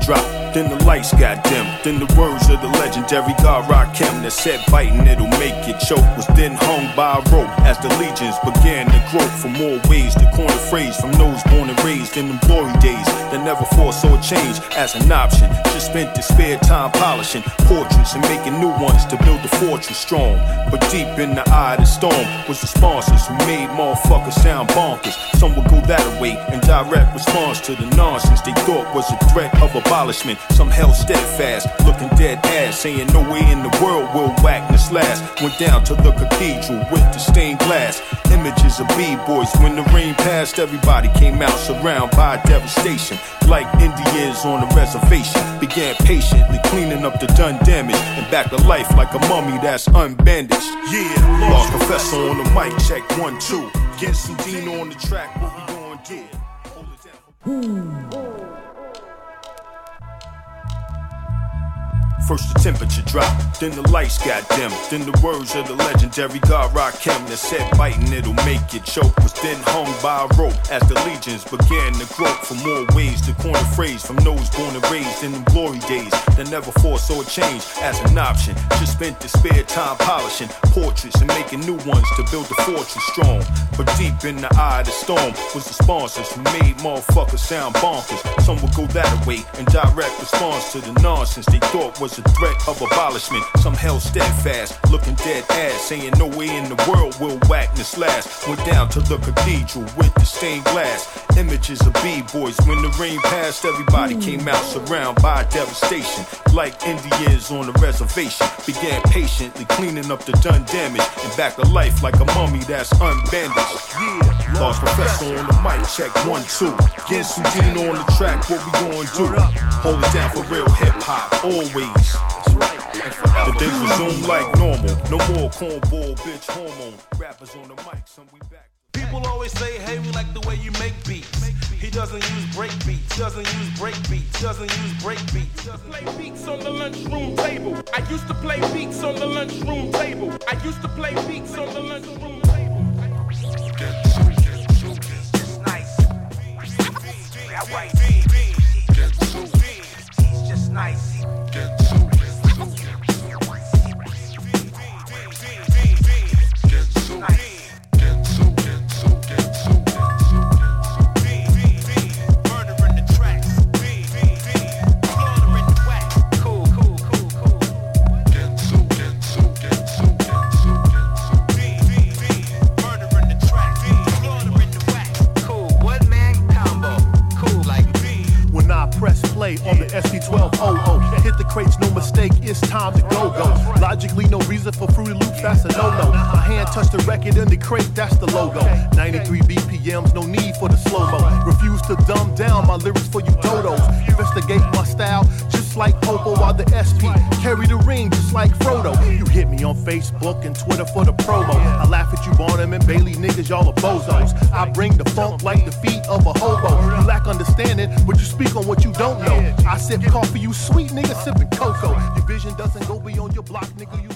dropped, then the lights got dim. Then the words of the legendary God Rakim that said biting it'll make you choke was then hung by a rope as the legions began to grow for more ways to coin a phrase from those born and raised in them glory days that never foresaw change as an option. Just spent their spare time polishing portraits and making new ones to build the fortress strong. But deep in the eye of the storm was the sponsors who made motherfuckers sound bonkers. Some would go that way in direct response to the nonsense they thought was a threat of abolishment. Some held steadfast, looking dead ass, saying no way in the world will whack this last. Went down to the cathedral with the stained glass images of B-boys. When the rain passed, everybody came out surrounded by devastation. Like Indians on a reservation, began patiently cleaning up the done damage and back to life like a mummy that's unbandaged. Yeah, Lost Professor on the mic, check 1, 2. Get Sudine on the track, what we gonna do? Hold it down. First the temperature dropped, then the lights got dim. Then the words of the legendary God Rakim that said biting it'll make you choke was then hung by a rope as the legions began to grope for more ways to coin a phrase from those born and raised in them glory days that never foresaw change as an option. Just spent their spare time polishing portraits and making new ones to build the fortress strong. But deep in the eye of the storm was the sponsors who made motherfuckers sound bonkers. Some would go that way in direct response to the nonsense they thought was a threat of abolishment. Some held steadfast, looking dead ass, saying no way in the world will whack this last. Went down to the cathedral with the stained glass images of B-boys. When the rain passed, everybody came out surrounded by devastation. Like Indians on a reservation, began patiently cleaning up the done damage and back to life like a mummy that's unbandaged. Yeah, Lost Professor on the mic, check 1, 2. Get Sudine on the track, what we gonna do? Hold it down for real hip-hop, always. The days resume like normal. No more cornball, bitch, hormone. Rappers on the mic, son, we back. People always say, hey, we like the way you make beats. He doesn't use break beats, doesn't use break beats, doesn't use break beats. Play beats on the lunchroom table. I used to play beats on the lunchroom table. I used to play beats on the lunchroom table. Just nice. That white he's just nice. On the SD1200, hit the crates, no mistake, it's time to go. Logically, no reason for Fruity Loops, that's a no-no. My hand touched the record in the crate, that's the logo. 93 BPMs, no need for the slow-mo. Refuse to dumb down my lyrics for you dodos. Investigate my style, just like Popo while the SP. Carry the ring, just like Frodo. You hit me on Facebook and Twitter for the promo. I laugh at you, Barnum and Bailey niggas, y'all are bozos. I bring the funk like the feet of a hobo. You lack understanding, but you speak on what you don't know. I sip coffee, you sweet nigga sipping cocoa. Your vision doesn't go beyond your block, nigga. You